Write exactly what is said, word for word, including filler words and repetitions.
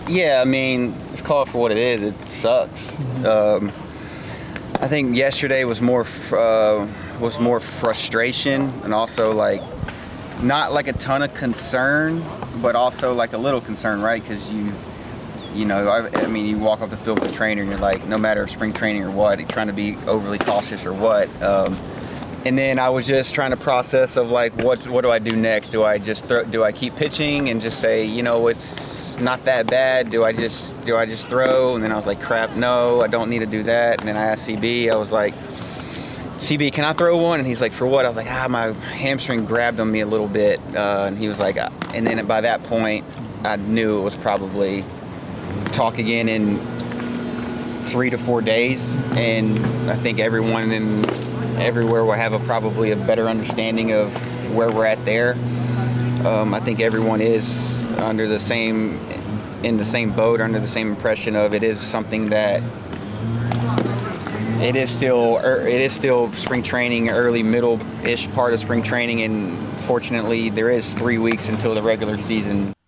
Yeah, I mean, let's call it for what it is. It sucks. Mm-hmm. um, I think yesterday was more uh, was more frustration, and also like not like a ton of concern, but also like a little concern, right? Because you you know, I, I mean, you walk off the field with the trainer and you're like, no matter if spring training or what, you're trying to be overly cautious or what. Um, and then I was just trying to process of like, what what do I do next? Do I just throw, do I keep pitching and just say, you know, it's not that bad? Do I just do I just throw? And then I was like, crap, no, I don't need to do that. And then I asked C B, I was like, C B, can I throw one? And he's like, for what? I was like, ah, my hamstring grabbed on me a little bit. Uh, and he was like, uh, and then by that point, I knew it was probably talk again in three to four days. And I think everyone in everywhere will have a probably a better understanding of where we're at there. Um, I think everyone is under the same, in the same boat, under the same impression of it is something that it is still, it is still spring training, early middle-ish part of spring training, and fortunately there is three weeks until the regular season.